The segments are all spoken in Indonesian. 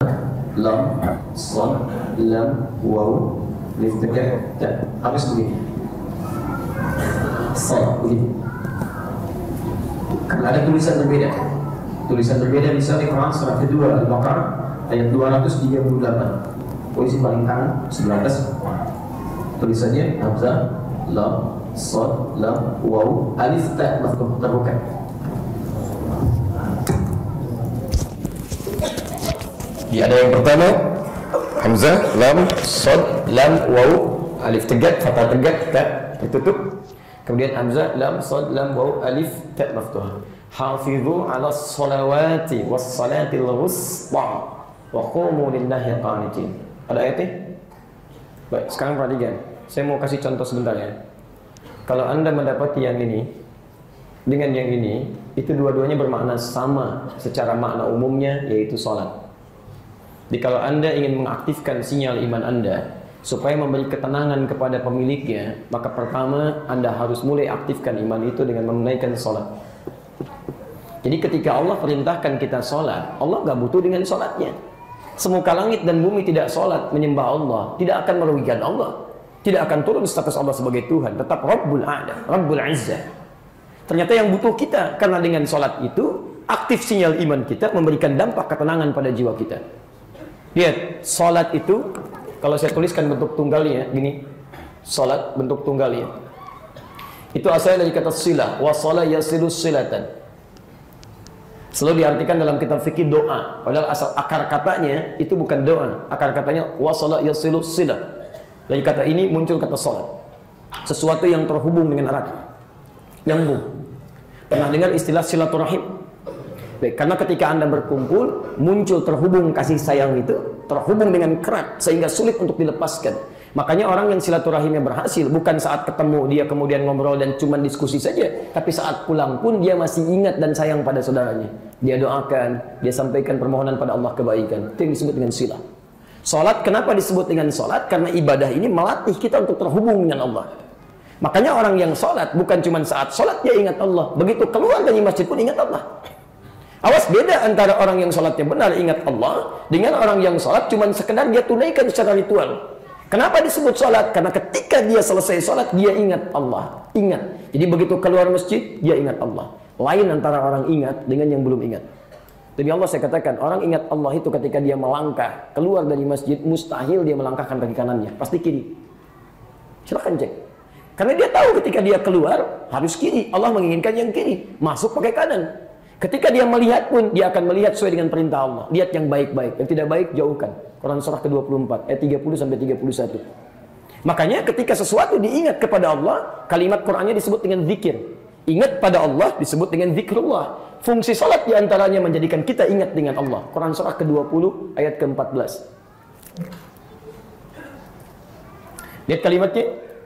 lam, sad, lam, waw, alif tegak, ta. Harus begini. Sad begini. Karena ada tulisan berbeda. Tulisan berbeda misalnya Quran surah kedua Al-Baqarah ayat 238. Posisi paling kanan sebelah atas. Tulisannya hamzah, lam, sad, lam, waw, alif, ta maftuh terbuka. Ada yang pertama hamzah, lam, sad, lam, waw, alif tegak, fathah tegak, ta ditutup. Kemudian hamzah, lam, sad, lam, waw, alif, ta maftuh. Hafidhu 'ala sholawati was salatil wusta wa qumu lillahi qanitin. Ada ayatnya? Baik, sekarang perhatikan. Saya mau kasih contoh sebentar ya. Kalau Anda mendapati yang ini dengan yang ini, itu dua-duanya bermakna sama secara makna umumnya, yaitu salat. Jadi kalau Anda ingin mengaktifkan sinyal iman Anda supaya memberi ketenangan kepada pemiliknya, maka pertama Anda harus mulai aktifkan iman itu dengan menunaikan salat. Jadi ketika Allah perintahkan kita sholat, Allah gak butuh dengan sholatnya. Semuka langit dan bumi tidak sholat menyembah Allah, tidak akan merugikan Allah, tidak akan turun status Allah sebagai Tuhan, tetap Rabbul A'la, Rabbul Izzah. Ternyata yang butuh kita, karena dengan sholat itu aktif sinyal iman kita, memberikan dampak ketenangan pada jiwa kita. Lihat, sholat itu kalau saya tuliskan bentuk tunggalnya gini, sholat bentuk tunggalnya itu asalnya dari kata silah, wa sholat yasilu silatan. Selalu diartikan dalam kitab fikih doa. Padahal asal akar katanya itu bukan doa. Akar katanya wasala yasilu silah. Dari kata ini muncul kata salat. Sesuatu yang terhubung dengan erat, nyambung. Pernah dengar istilah silaturahim? Baik, karena ketika Anda berkumpul, muncul terhubung kasih sayang itu, terhubung dengan kerat sehingga sulit untuk dilepaskan. Makanya orang yang silaturahimnya berhasil bukan saat ketemu dia kemudian ngobrol dan cuma diskusi saja, tapi saat pulang pun dia masih ingat dan sayang pada saudaranya. Dia doakan, dia sampaikan permohonan pada Allah kebaikan. Itu yang disebut dengan silah. Salat kenapa disebut dengan salat? Karena ibadah ini melatih kita untuk terhubung dengan Allah. Makanya orang yang salat bukan cuma saat salat dia ingat Allah, begitu keluar dari masjid pun ingat Allah. Awas, beda antara orang yang salatnya benar ingat Allah dengan orang yang salat cuma sekedar dia tunaikan secara ritual. Kenapa disebut sholat? Karena ketika dia selesai sholat, dia ingat Allah. Ingat. Jadi begitu keluar masjid, dia ingat Allah. Lain antara orang ingat dengan yang belum ingat. Demi Allah saya katakan, orang ingat Allah itu ketika dia melangkah keluar dari masjid, mustahil dia melangkahkan kaki kanannya. Pasti kiri. Silahkan cek. Karena dia tahu ketika dia keluar, harus kiri. Allah menginginkan yang kiri. Masuk pakai kanan. Ketika dia melihat pun, dia akan melihat sesuai dengan perintah Allah. Lihat yang baik-baik. Yang tidak baik, jauhkan. Quran surah ke-24 ayat 30-31. Makanya ketika sesuatu diingat kepada Allah, kalimat Qurannya disebut dengan zikir. Ingat pada Allah disebut dengan zikrullah. Fungsi salat diantaranya menjadikan kita ingat dengan Allah. Quran surah ke-20 ayat ke-14. Lihat kalimatnya.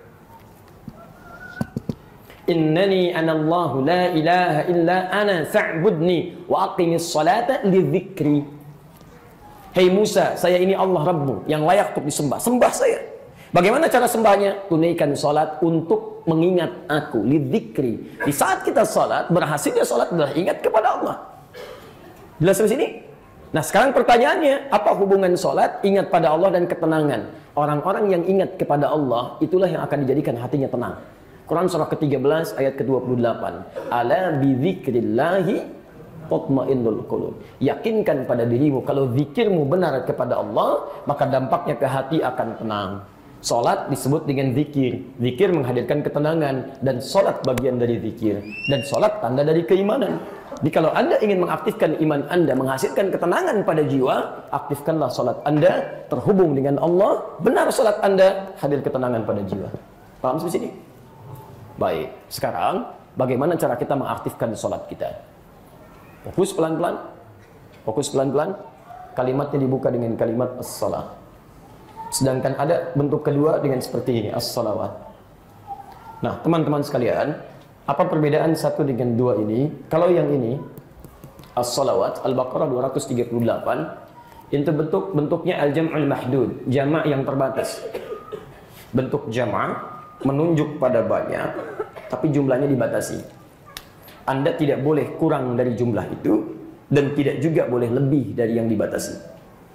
Innani anallahu la ilaha illa ana fa'budni wa aqimis salata li dzikri. Hei Musa, saya ini Allah Rabbmu yang layak untuk disembah. Sembah saya. Bagaimana cara sembahnya? Tunaikan salat untuk mengingat aku, lidzikri. Di saat kita salat, berhasilnya salat adalah ingat kepada Allah. Jelas sampai sini? Nah, sekarang pertanyaannya, apa hubungan salat, ingat pada Allah dan ketenangan? Orang-orang yang ingat kepada Allah, itulah yang akan dijadikan hatinya tenang. Quran surah ke-13 ayat ke-28. Ala bidzikrillahi tatma'innul qulub. Yakinkan pada dirimu kalau zikirmu benar kepada Allah, maka dampaknya ke hati akan tenang. Salat disebut dengan zikir. Zikir menghadirkan ketenangan dan salat bagian dari zikir. Dan salat tanda dari keimanan. Jadi kalau Anda ingin mengaktifkan iman Anda, menghasilkan ketenangan pada jiwa, aktifkanlah salat Anda, terhubung dengan Allah, benar salat Anda, hadir ketenangan pada jiwa. Paham sampai sini? Baik, sekarang bagaimana cara kita mengaktifkan salat kita? Fokus pelan-pelan. Fokus pelan-pelan. Kalimatnya dibuka dengan kalimat as-salah. Sedangkan ada bentuk kedua dengan seperti ini, as-salawat. Nah, teman-teman sekalian, apa perbedaan satu dengan dua ini? Kalau yang ini, as-salawat, Al-Baqarah 238, itu bentuknya al-jam'ul mahdud, jamak yang terbatas. Bentuk jamak menunjuk pada banyak, tapi jumlahnya dibatasi. Anda tidak boleh kurang dari jumlah itu, dan tidak juga boleh lebih dari yang dibatasi.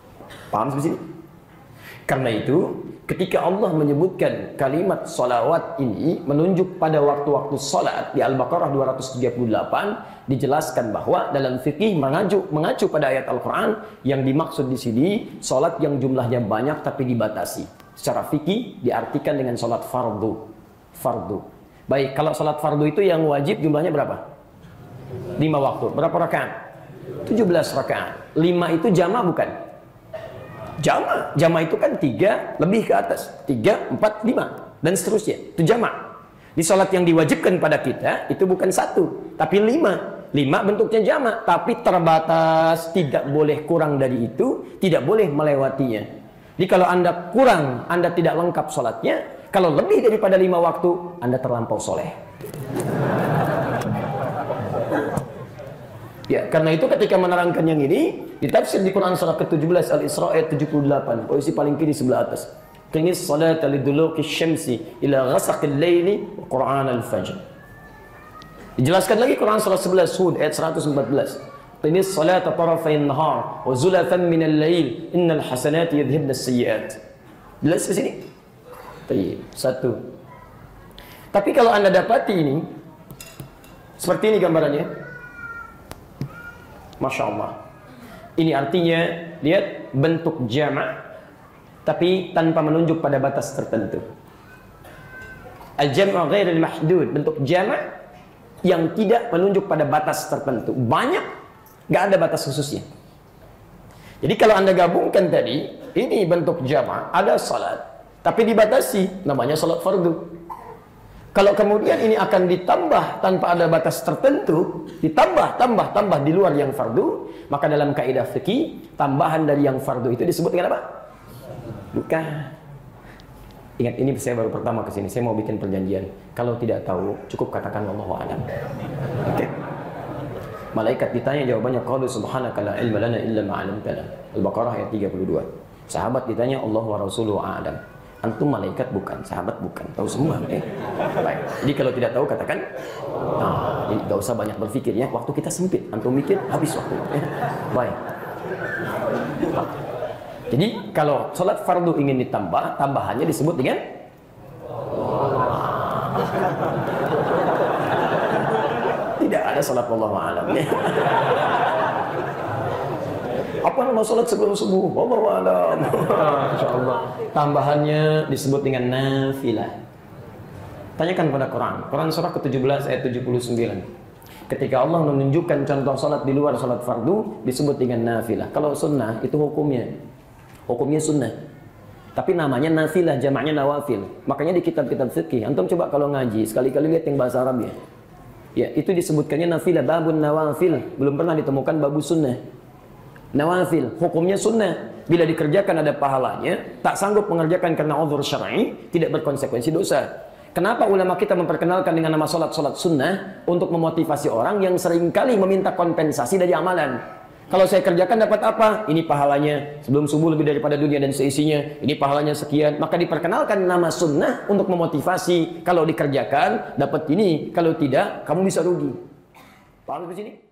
Paham sampai sini? Karena itu, ketika Allah menyebutkan kalimat salawat ini menunjuk pada waktu-waktu salat di Al-Baqarah 238, dijelaskan bahwa dalam fikih mengacu pada ayat Al-Quran yang dimaksud di sini salat yang jumlahnya banyak tapi dibatasi. Secara fikih diartikan dengan salat fardu. Fardu. Baik, kalau salat fardu itu yang wajib jumlahnya berapa? 5 waktu. Berapa rakaat? 17 rakaat. 5 itu jama bukan? Jama. Jama itu kan 3 lebih ke atas. 3, 4, 5 dan seterusnya. Itu jama. Di salat yang diwajibkan pada kita itu bukan 1 tapi 5. 5 bentuknya jama, tapi terbatas, tidak boleh kurang dari itu, tidak boleh melewatinya. Jadi kalau Anda kurang, Anda tidak lengkap salatnya. Kalau lebih daripada 5 waktu, Anda terlampau soleh. Ya, karena itu ketika menerangkan yang ini, ditafsir di Quran surah ke-17 Al-Isra ayat 78, posisi paling kiri sebelah atas. Qimis salata liduluki syamsi ila ghasaqil laili wa Qur'an al-fajr. Dijelaskan lagi Quran surah 11 Hud ayat 114. Qimis salata tarafayn nahar wa zulafan minal lail innal hasanati yudhibna as-sayyi'at. Jelas di sini? Baik, satu. Tapi kalau Anda dapati ini seperti ini gambarannya. Masya Allah. Ini artinya, lihat bentuk jamak, tapi tanpa menunjuk pada batas tertentu. Al-jam'u ghairil mahdud, bentuk jamak yang tidak menunjuk pada batas tertentu. Banyak, nggak ada batas khususnya. Jadi kalau Anda gabungkan tadi, ini bentuk jamak, ada salat, tapi dibatasi, namanya salat fardu. Kalau kemudian ini akan ditambah tanpa ada batas tertentu, tambah di luar yang fardu, maka dalam kaidah fikih, tambahan dari yang fardu itu disebut dengan apa? Bukan. Ingat, ini saya baru pertama ke sini, saya mau bikin perjanjian. Kalau tidak tahu, cukup katakan wallahu a'lam. Oke. Malaikat ditanya, jawabannya qalu subhanaka la ilma lana illa ma 'allamtana. Al-Baqarah ayat 32. Sahabat ditanya, Allah wa rasuluhu a'lam. Antum malaikat bukan, sahabat bukan, tahu semua. Baik. Jadi kalau tidak tahu katakan, nah, jadi gak usah banyak berpikir ya. Waktu kita sempit, antum mikir habis waktu. Baik. Jadi kalau sholat fardu ingin ditambah, tambahannya disebut dengan tidak ada sholat wallahu a'lam. Apa nama sholat sebelum subuh? Wallahu a'lam. Insyaallah. Tambahannya disebut dengan nafilah. Tanyakan pada Quran. Quran surah ke-17 ayat 79. Ketika Allah menunjukkan contoh sholat di luar sholat fardu, disebut dengan nafilah. Kalau sunnah itu hukumnya sunnah. Tapi namanya nafilah, jamaknya nawafil. Makanya di kitab-kitab fikih, antum coba kalau ngaji, sekali-kali lihat yang bahasa Arab ya. Ya, itu disebutkannya nafilah, babun nawafil. Belum pernah ditemukan babu sunnah. Nawafil, hukumnya sunnah. Bila dikerjakan ada pahalanya, tak sanggup mengerjakan karena uzur syar'i, tidak berkonsekuensi dosa. Kenapa ulama kita memperkenalkan dengan nama sholat sunnah? Untuk memotivasi orang yang seringkali meminta kompensasi dari amalan. Kalau saya kerjakan dapat apa? Ini pahalanya. Sebelum subuh lebih daripada dunia dan seisinya. Ini pahalanya sekian. Maka diperkenalkan nama sunnah untuk memotivasi. Kalau dikerjakan dapat ini. Kalau tidak, kamu bisa rugi. Paham di sini?